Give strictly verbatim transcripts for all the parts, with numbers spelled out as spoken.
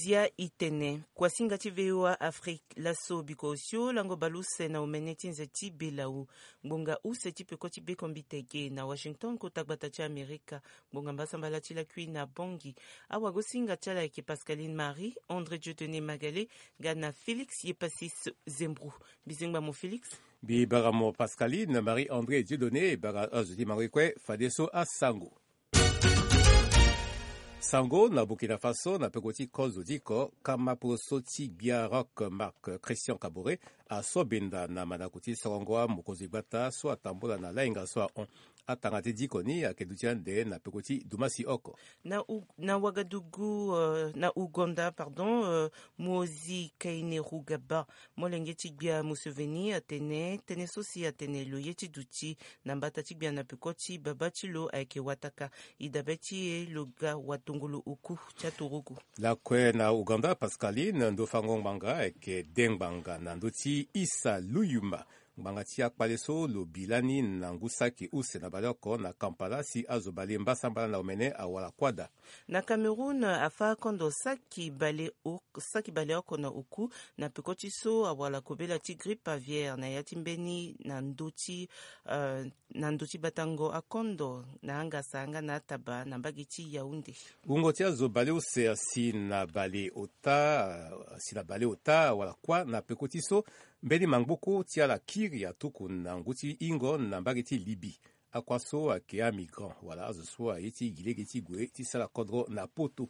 Zia itene kwa singa chivewa Afrique laso bikosio lango baluse na umeneti nzeti belau ngonga use chipeko chibeko mbitege na Washington kotagbata cha Amerika ngonga mbasambala chila kui na bongi awa gosinga chala yake Pascaline Marie André Dieudonné Magalé gana Félix Yepasis Zembrou bizingba mo Félix bi baramo Pascaline Marie André Dieudonné bara azudi marikwe fadeso asango Sango na Burkina Faso na pekoti kozo diko kama prosoti bia rock Marc Christian Kabore a sobenda na manakuti sorongoa mukozi bata so atambola na lainga so on atangate diko ni akedutiande na pekoti dumasi oko na u, na Wagadugu uh, na Uganda pardon uh, Mozi Kainerugaba molenge tibia Museveni atene tene sosi atene lo yeti duti na mbata tibia na pekoti babachilo ake wataka idabeti e loga watungulu uku chaturuku la kwe na Uganda Pascaline ndo fango manga eke dengbanga na ndoti Isa Luyuma mbanga tia paleso lo bilani na ngusaki use na baloko na Kampala si azo bale mbasa mbala na omene awala kwada na Cameroon afa kondo saki bale ok saki bale oko na uku na pekoti so awala kobela ti grippe aviaire na yatimbeni na ndoti uh, na ndoti batango akondo na anga sanga na taba na bagiti Yaoundé ungo tia zo bale use si na bale ota si na bale ota wala kwa na pekoti so mbeli mangbuku tia la kiri ya tuku na nguti ingo na mbageti Libi akwaso akea migrant wala azo so eti gilegeti gwe ti sala kodro na poto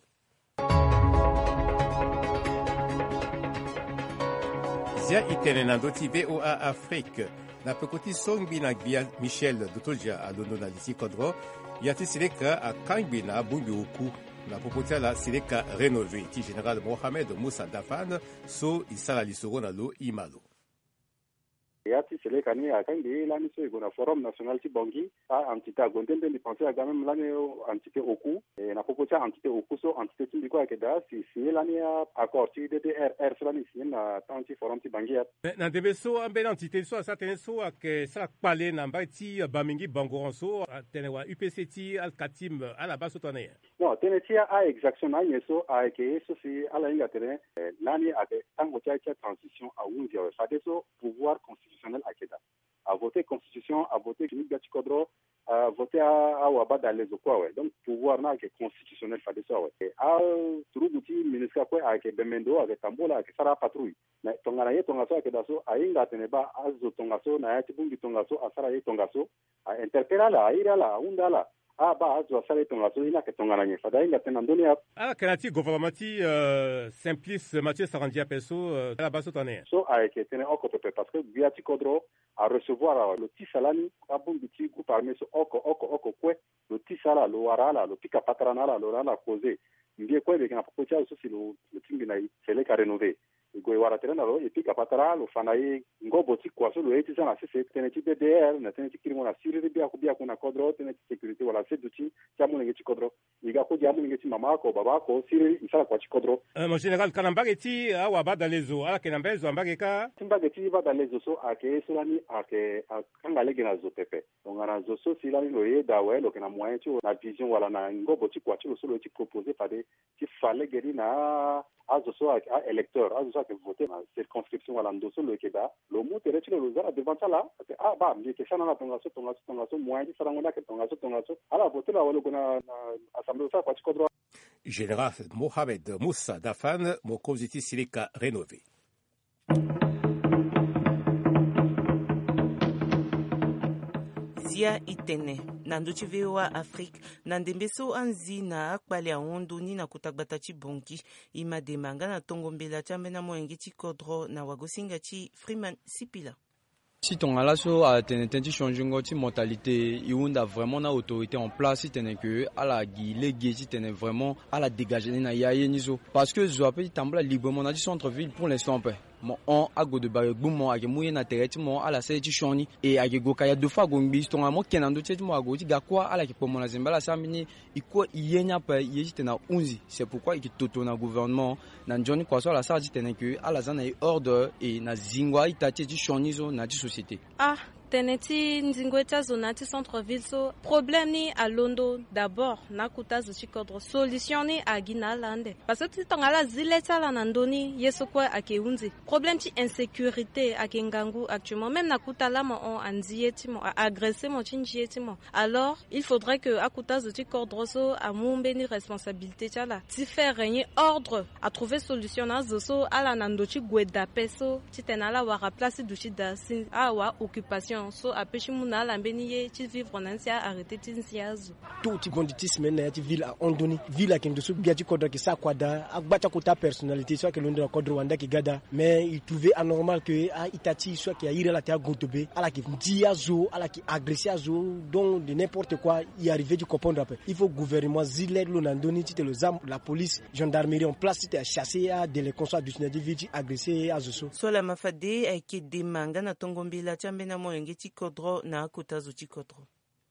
zia itene na ndoti V O A Afrique na pekoti songbi na gbia Michel Dotolja a londo na lisi kodro yati sileka a kangbi na bumbi uku na popotia la sileka renové ti général Mohamed Moussa Dafan so isala lisoro na lo imalo yati sele kani akangi lani so igona forum national ti bongi a entité gondende ni penser à quand même lani entité oku e na popotia entité oku so entité ti biko akeda si si lani accord ti D D R R so lani si na tanti forum ti bangi na debe so ambe entité so sa tene so ak sa pale na mba ti bamingi bangoron so tene wa U P C ti al katim ala baso tone non tene ti a exaction na yeso a ke so si ala inga tene lani ake tango ti a transition a wundi o fa deso pouvoir constitutionnel akeda a voter constitution a voter kini gati kodro a voter a waba dalezo kwa we donc pouvoir na ke constitutionnel fa deso we a turubuti ministre kwa ake bemendo ake tambola ake sara patrouille na tongana ye tongaso akeda so a inga tene ba azo tongaso na ya tibungi tongaso a sara ye tongaso a interpella la a ira la unda la ah ba azo asale tongaso ina ke tongana nye fada inga tena ndoni ya ala kanati gouvernementi uh, Simplice Mathieu Sarandia Peso uh, la baso tane so a ke tene oko pepe parce que biati kodro à recevoir le tisalani abun biti ku parmi so oko oko oko kwe le tisala lo warala lo pika patrana la lo la causer ndie kwe be kana pocha so si lo le tingi na sele ka rénover go wara terena lo epika patara lo fanayi ngobo ti kwa so lo eti sana sese tene ti D D R na tene ti kirimo na siri bia ku bia kuna kodro tene ti sécurité wala se duti jamu nge ti kodro iga ko jamu nge ti mama ko baba ko siri isala kwa ti kodro euh mon général kanambage ti awa ba dalezo ala kenambezo ambage ka timbage ti ba dalezo so ake solani ake kangale gena zo pepe ngana zo so silani lo ye da we lo kena moyen ti na vision wala na ngobo ti kwa ti lo so lo ti proposer fade ti fale geri na azo so a électeur azo so ke voter na circonscription wala ndoso lo keda lo mutere ti lo zala devant la ah ba mi ke sana na tonga so tonga so tonga so moyen ti sara ngona ke tonga so tonga so ala voter la wala kona assemblée sa kwa ti kodro général Mohamed Moussa Dafan mokoziti silika rénové zia itene na nduchi V O A Afrique na ndembeso anzi na akpale aondo ni na kutagbata chi bonki ima demanga na tongombela chambe na moengi chi kodro na wagosinga chi Freeman Sipila si tongala so a tene tenti changer ngoti mentalité iunda vraiment na autorité en place si tene que ala gi légué si tene vraiment ala dégager na yaye nizo parce que zo appelle tambla librement na centre ville pour l'instant peu mon on ago de bagummo age mouye na tereti mo ala se ti shoni e age go kaya do fa gombi tonga mo kenando ti mo ago ti gakwa ala ki pomo na zimbala samini iko yenya pa yeji tena unzi c'est pourquoi il toto na gouvernement na njoni kwa so la sa ti tene que ala zana e ordre et na zingwa itati ti shoni zo na ti société ah teneti nzingweta zonati centre-ville so problème ni à Londo d'abord na kutazo chikodro solution ni agina lande parce que tongala zileta la nandoni yeso kwa akeunzi problème ti insécurité akengangu actuellement même na kutala mo on andieti mo agresser mo chinjieti mo alors il faudrait que akutazo chikodro so amumbe ni responsabilité tala ti faire régner ordre à trouver solution na zo à la nandochi gweda peso ti tenala wa place du chida sin awa occupation so apeshi muna la mbeni ti vivre nansia arrêter tinsiazo tout ti banditisme na ti ville a ondoni ville qui ndosu biati kodra ki sakwada agbata kota personnalité soit que l'on kodro wanda ki gada mais il trouvait anormal que a itati soit qui a ire la ta gotobe ala ki ndiazo ala ki agresser azo donc de n'importe quoi y arriver du comprendre après il faut gouvernement zile lo nandoni ti le zam la police gendarmerie en place ti a chasser a délinquance du sinadi viti agresser azo so la mafade ake demanga na tongombila chambe na moyenge ti kodro na akutazo ti kodro.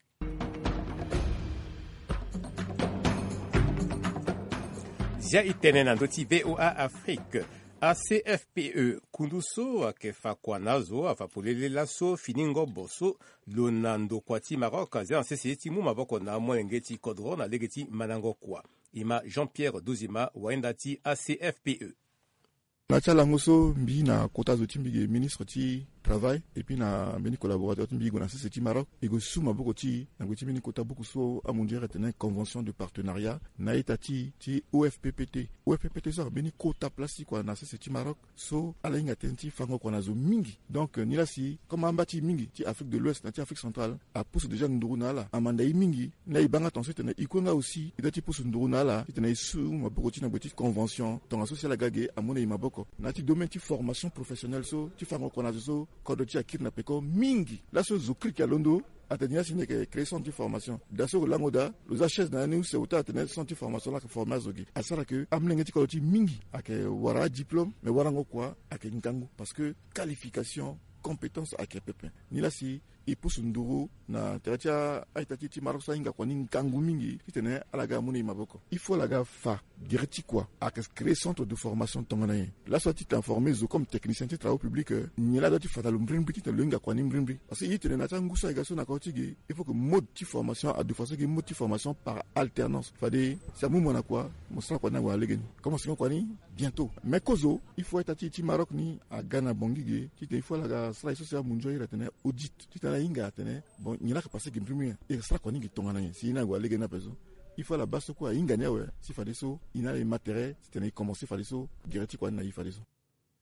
Zia itene na ndoti V O A Afrique. A C F P E kunduso akefa kwanazo afapolele laso finingo boso lonando kwati Maroc zia nsese ti mu maboko na moyenge ti kodro na legeti manango kwa. Ima Jean-Pierre Dozima waenda ti A C F P E. Na tchala ngoso mbi na kota zo timbi ministre ti travail et puis na beni collaborateur timbi go na C T Maroc et go suma boko ti na go timbi kota boko so amundi retene convention de partenariat na etati ti O F P P T O F P P T so beni kota place kwa na C T Maroc so ala inga tenti fango kwa na zo mingi donc ni la si comme ambati mingi ti Afrique de l'Ouest na ti Afrique centrale a pousse déjà nduru na la amanda mingi na ibanga ton setene ikonga aussi etati pousse nduru na la etene su maboko ti na boti convention ton social agage amone maboko na ti domaine ti formation professionnelle so ti fango kwa na zo kodo ti akir peko mingi la so zo krik ya londo atenia sine ke création de formation daso langoda los achètes na nous c'est autant atenia santé formation la formation zogi asara que amlenge ti kodo ti mingi ake wara diplôme mais warango kwa ake ngangu parce que qualification compétence ake pepe ni la si ipusu nduru na teratia aitati ti Maroc sa inga kwa ni ngangu mingi kitene alaga muni maboko il faut laga fa direct quoi à créer centre de formation tongana la sortie t'informer zo comme technicien de travaux publics ni la doti fata lumbrimbi ti lenga kwa ni mbrimbi parce que itene na tangu sa gaso na kotigi il faut que mode ti formation à de façon que mode ti formation par alternance fade ça mu mona quoi mosra kwa na wa legeni comment c'est quoi ni bientôt mais kozo il faut être ti Maroc ni à Ghana bongige ti il faut laga sra social munjo ira tene audit ti inga tene bon nyala ka passer gimprimi e sera ko ningi tongana si ina go alege na peso il faut la base quoi inga nyawe si fallait so ina les matériels c'était commencer fallait so direct quoi na il fallait so.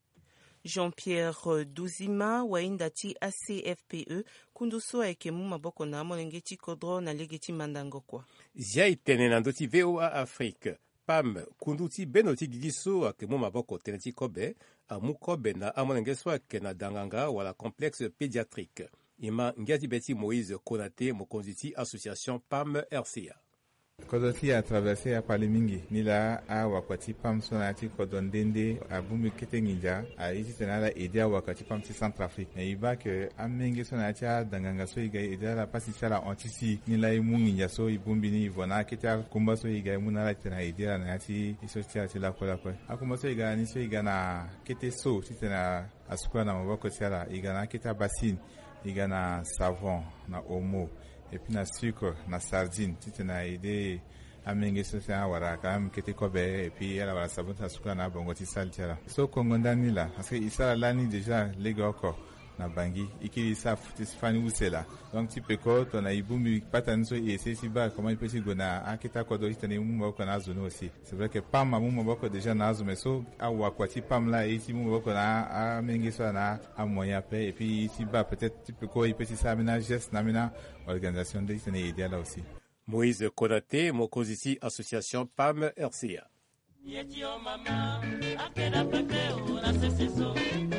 Jean-Pierre Dozima wainda ti A C F P E kunduso eke mu maboko na molenge ti kodro na legeti mandango kwa zia itene na ndoti V O A Afrique pam kunduti benoti gigiso ake mu maboko teneti kobe amu kobe na amolenge so ke na danganga wala complexe pédiatrique. Ima Ngati Beti Moïse Konate Mokonziti Association P A M R C A. Kodoti a traversé a Palimingi, Nila a Wakwati P A M Sonati Kodondende, a Bumi Ketengija, a iti tenala aider a Wakati P A M Ti Centrafrique. Na iba que Amenge Sonati a Dangangaso Iga aider la pasichala antisi, Nila Imungi Yaso Ibumbini Ivona, Ketal Kumbaso Iga Imunala Tena aider a Nati Isotia Tila Kolakwe. A Kumbaso Iga Niso Iga na Kete So, Titena Asukwa na Maboko Tiala, Iga na Keta Bassine. Il y a na savon, na omo, et puis na sucre, na sardine. Tu t'as aidé à m'engager sur ça, voilà, quand même, qui était cobe, et puis elle a la savon, na sucre, na bongoti saltiera. So Kongondani là, parce que il s'est l'année déjà les gars encore. Na bangi iki sa fani usela donc tu peux quoi ton aibu patanso et c'est si bas comment il peut se gona akita ko do itane mu maboko na zone aussi c'est vrai que pam mu maboko déjà na zone so awa kwati pam là ici mu maboko na a mengi so na a moyen pe et puis ici bas peut-être tu peux quoi il peut se ça ménage geste na mena organisation de itane idéal là aussi. Moïse Konate Mokonziti Association P A M R C A. Yetio mama akeda pepe ora seseso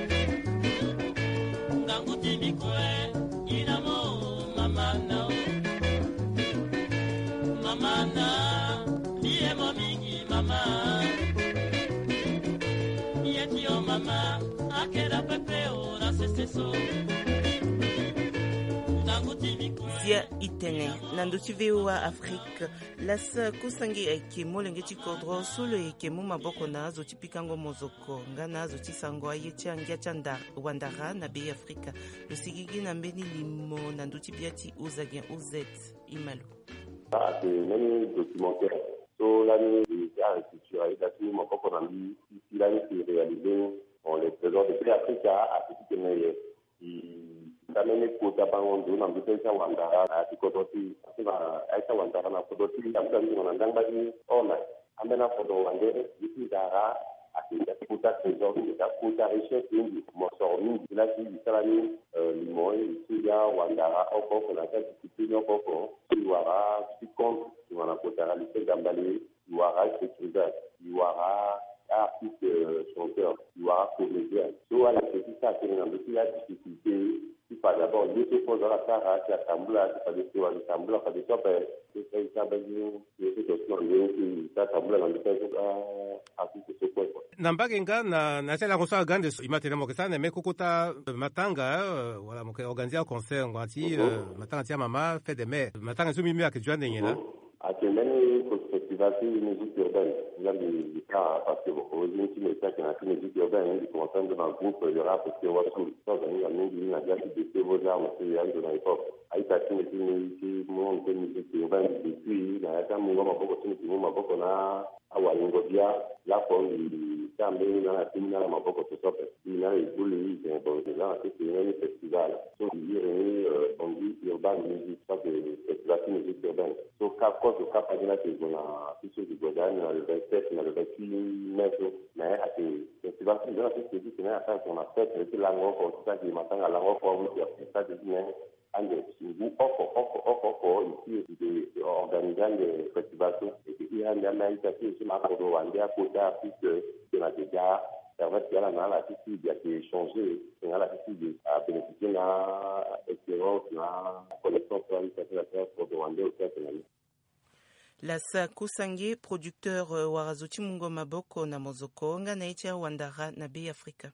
Nanguti mikwe inamo mama na mama na liye momingi mama Yetio mama akeda pepe ora seseso Nanguti mikwe itene nando tivewa Afrique lasa kusangi eke molenge tikodro solo eke mu maboko nazo tipikango mozoko nga nazo tisango aye tiangia tianda wandara na be Afrika lusigigi na mbeni limo nando tibiati uzagien uzet imalu. Ah, c'est même documentaire. So l'année de culturelle, la tout mon corps on a mis ici l'année qui est réalisée, on les présente depuis Africa à petit meilleur. Ça mène quota bangondo na mbisa wandara à tikototi na aisa wandara na kodoti na mtani na ndanga ni ona amena fodo wande ici dara akinda quota trésor de quota richesse indi mosormi la qui salami limon ici ya wandara oko ko na tête petit oko iwara tikon wana kota liste gambali iwara sécuritaire iwara artiste chanteur iwara comédien so ala petit ça qui na la difficulté. Il faut d'abord deux fois dans la Sahara, qui a Tamboula, qui a des choses, qui a Tamboula, qui a des choses, qui a des choses, qui a des choses, qui a Tamboula, qui a des choses, nambagenga na na tela kosa gande imatena mokesana me kukuta matanga wala moke organiser concert ngati matanga tia mama fait des mères matanga sumi mi akijwande ngena atemeni ko festival de musique urbaine là le cas parce que aujourd'hui qui me fait que la musique urbaine est contente dans le groupe de rap parce que voilà tout ça dans la musique na gati de ce voix là on fait de la hip hop aita qui qui mon musique urbaine depuis na ya mungu maboko tuni mungu maboko na awalingo dia la for tambe na timina maboko tosope ina ibuli de bon là c'est un festival so il est on dit urbain musique ça c'est festival de musique urbaine so cap cause cap agina que na piso de Godane na le vingt-sept na le vingt-huit mai mais à ce festival de la fête du Sénégal ça on a fait c'est la langue pour ça qui m'attend à la langue pour vous ça de bien ande vous offre offre offre offre ici de organiser les festivals et il y a une invitation sur ma photo on a quota plus que la déjà permettre qu'il y a la attitude il y a qui échanger il y a l'attitude à bénéficier la expérience la connaissance pour la photo on au fait Lasa Kusange, producteur uh, warazuti mungo maboko na mozoko nga na itia wandara na be Afrika.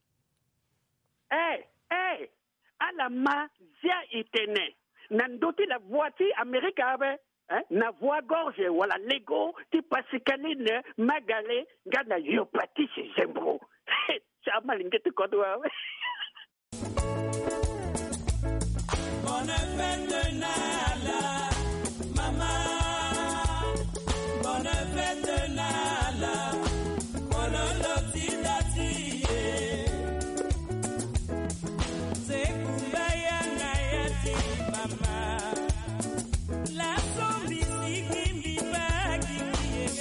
Eh, eh, ala ma zia itene. Nandoti la voiture américaine, hein, na voix gorge wala lego ti pasikaline magale ngana yopati se zembro. Chama lingete kodwa. Bonne fête de Nala, maman. Bonne fête de Nala, Kololo Tidati, c'est Kumbaya Nayati, maman. La zombie si Kimbi Bagi,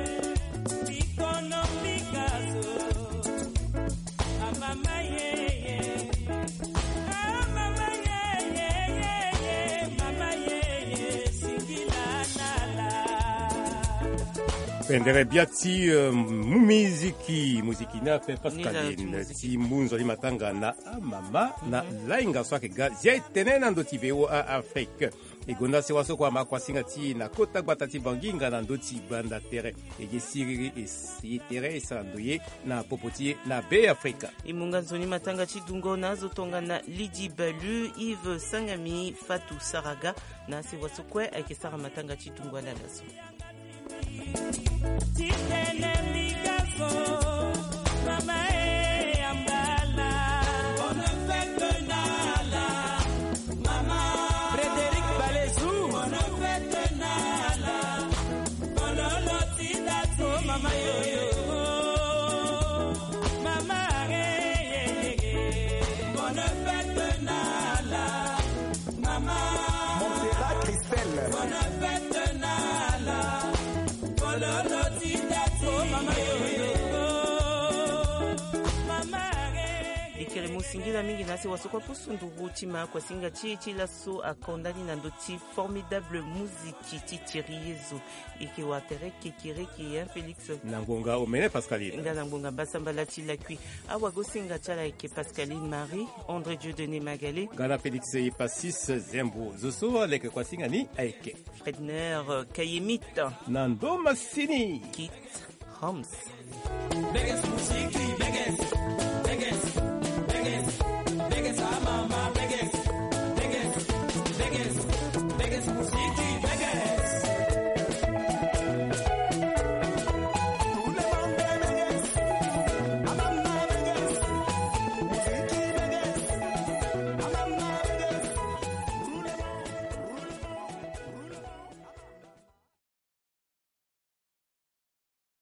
Pikonomi Kazo, a mama ye, a mama ye, mama ye, Singila Nala. Pendere biati uh, mumiziki muziki na fe Pascaline ti munzo li matanga na mama na lainga swake ga zia tenena ndo tiveo a Afrique e gonda se waso kwa makwa singa ti na kota batati banginga na ndo ti banda tere e gesiri e si tere sandoye na popoti na be Afrika imunga nzoni matanga ti dungo nazo tonga na Lidi Balu Yves Sangami Fatou Saraga na se waso kwe ake sara matanga ti dungo la laso Titele Migaso, Mama e Ambala, Bonne fête de Nala, Mama Frédéric Balezou, Bonne fête de Nala, Kololo Tidati, Mama Yoyo, Mama e Bonne fête de Nala, Mama Montserrat Christelle, Bonne fête de Nala. ikere musingila mingi nasi wasokwa pusundu tima kwa singa chi chi laso akondani na ndoti formidable musique ti tiriezo ike watere kekere ki Félix nangonga omene Pascaline nga nangonga basamba la ti la kui awa go singa chala ike Pascaline Marie André Dieudonné Magalé Gana Félix e Passis Zembo zoso leke kwa singa ni aike Fredner Kayemit Nando Massini Kit Holmes Beggars, Musiki, beggars, beggars.